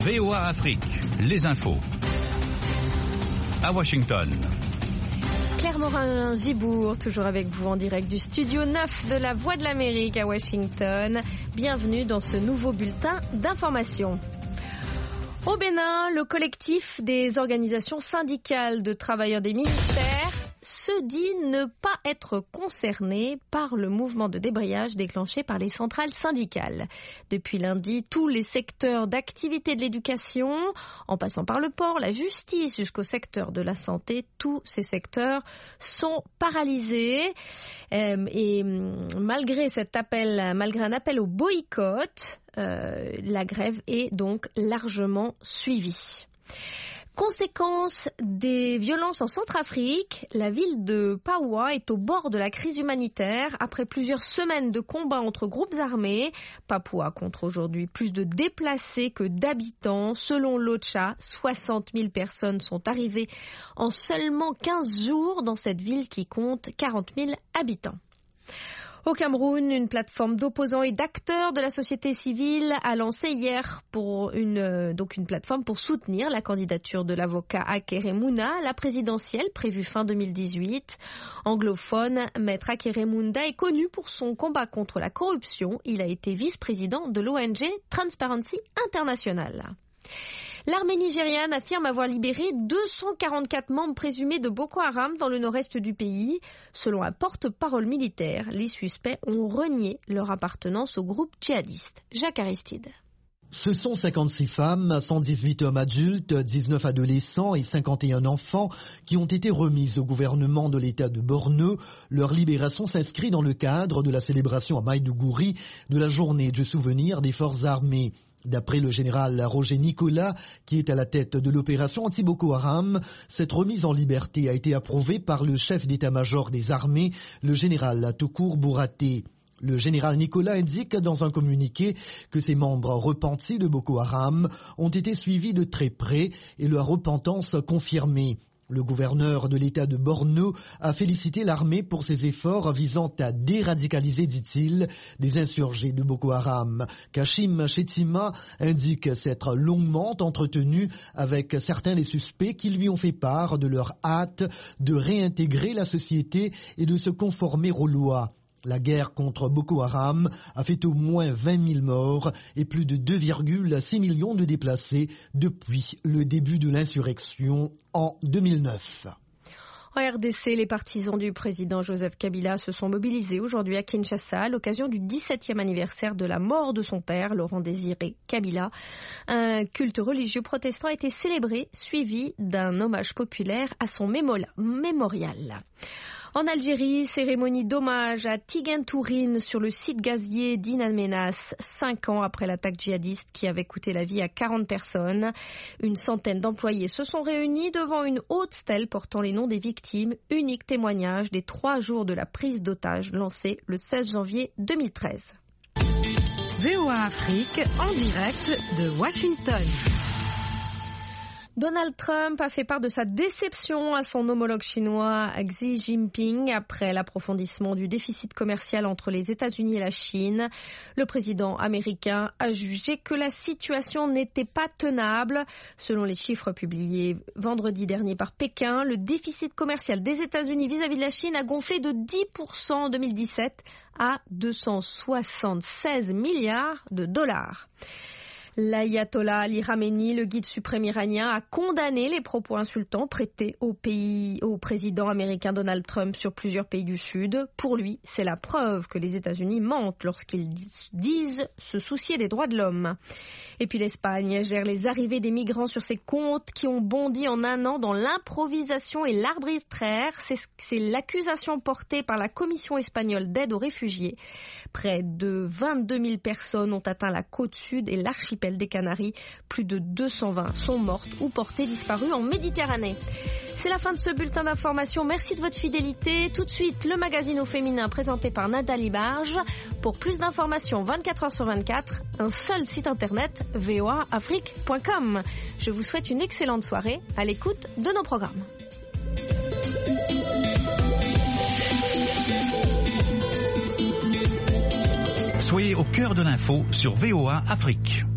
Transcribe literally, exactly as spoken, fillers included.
V O A Afrique, les infos. À Washington. Claire Morin-Gibourg, toujours avec vous en direct du studio neuf de la Voix de l'Amérique à Washington. Bienvenue dans ce nouveau bulletin d'information. Au Bénin, le collectif des organisations syndicales de travailleurs des ministères se dit ne pas être concerné par le mouvement de débrayage déclenché par les centrales syndicales. Depuis lundi, tous les secteurs d'activité de l'éducation, en passant par le port, la justice jusqu'au secteur de la santé, tous ces secteurs sont paralysés. Euh, et malgré cet appel, malgré un appel au boycott, euh, la grève est donc largement suivie. Conséquence des violences en Centrafrique, la ville de Paoua est au bord de la crise humanitaire après plusieurs semaines de combats entre groupes armés. Paoua compte aujourd'hui plus de déplacés que d'habitants. Selon l'OCHA, soixante mille personnes sont arrivées en seulement quinze jours dans cette ville qui compte quarante mille habitants. Au Cameroun, une plateforme d'opposants et d'acteurs de la société civile a lancé hier pour une, donc une plateforme pour soutenir la candidature de l'avocat Akere Mouna à la présidentielle prévue fin deux mille dix-huit. Anglophone, Maître Akere Mouna est connu pour son combat contre la corruption. Il a été vice-président de l'O N G Transparency International. L'armée nigériane affirme avoir libéré deux cent quarante-quatre membres présumés de Boko Haram dans le nord-est du pays. Selon un porte-parole militaire, les suspects ont renié leur appartenance au groupe djihadiste. Jacques Aristide. Ce sont cinquante-six femmes, cent dix-huit hommes adultes, dix-neuf adolescents et cinquante et un enfants qui ont été remis au gouvernement de l'État de Borno. Leur libération s'inscrit dans le cadre de la célébration à Maïdougouri de la journée du souvenir des forces armées. D'après le général Roger Nicolas, qui est à la tête de l'opération anti-Boko Haram, cette remise en liberté a été approuvée par le chef d'état-major des armées, le général Toukour Bouraté. Le général Nicolas indique dans un communiqué que ses membres repentis de Boko Haram ont été suivis de très près et leur repentance confirmée. Le gouverneur de l'État de Borno a félicité l'armée pour ses efforts visant à déradicaliser, dit-il, des insurgés de Boko Haram. Kashim Shettima indique s'être longuement entretenu avec certains des suspects qui lui ont fait part de leur hâte de réintégrer la société et de se conformer aux lois. La guerre contre Boko Haram a fait au moins vingt mille morts et plus de deux virgule six millions de déplacés depuis le début de l'insurrection en deux mille neuf. En R D C, les partisans du président Joseph Kabila se sont mobilisés aujourd'hui à Kinshasa à l'occasion du dix-septième anniversaire de la mort de son père, Laurent Désiré Kabila. Un culte religieux protestant a été célébré, suivi d'un hommage populaire à son mémorial. En Algérie, cérémonie d'hommage à Tigen Tourine sur le site gazier d'In Amenas, cinq ans après l'attaque djihadiste qui avait coûté la vie à quarante personnes. Une centaine d'employés se sont réunis devant une haute stèle portant les noms des victimes, unique témoignage des trois jours de la prise d'otages lancée le seize janvier deux mille treize. V O A Afrique en direct de Washington. Donald Trump a fait part de sa déception à son homologue chinois Xi Jinping après l'approfondissement du déficit commercial entre les États-Unis et la Chine. Le président américain a jugé que la situation n'était pas tenable. Selon les chiffres publiés vendredi dernier par Pékin, le déficit commercial des États-Unis vis-à-vis de la Chine a gonflé de dix pour cent en deux mille dix-sept à deux cent soixante-seize milliards de dollars. L'ayatollah Ali Khamenei, le guide suprême iranien, a condamné les propos insultants prêtés au pays, au président américain Donald Trump sur plusieurs pays du Sud. Pour lui, c'est la preuve que les États-Unis mentent lorsqu'ils disent se soucier des droits de l'homme. Et puis l'Espagne gère les arrivées des migrants sur ses comptes qui ont bondi en un an dans l'improvisation et l'arbitraire. C'est, c'est l'accusation portée par la Commission espagnole d'aide aux réfugiés. Près de vingt-deux mille personnes ont atteint la côte sud et l'archipel des Canaries. Plus de deux cent vingt sont mortes ou portées disparues en Méditerranée. C'est la fin de ce bulletin d'information. Merci de votre fidélité. Tout de suite, le magazine au féminin présenté par Nathalie Barge. Pour plus d'informations vingt-quatre heures sur vingt-quatre, un seul site internet, v o a afrique point com. Je vous souhaite une excellente soirée à l'écoute de nos programmes. Soyez au cœur de l'info sur V O A Afrique.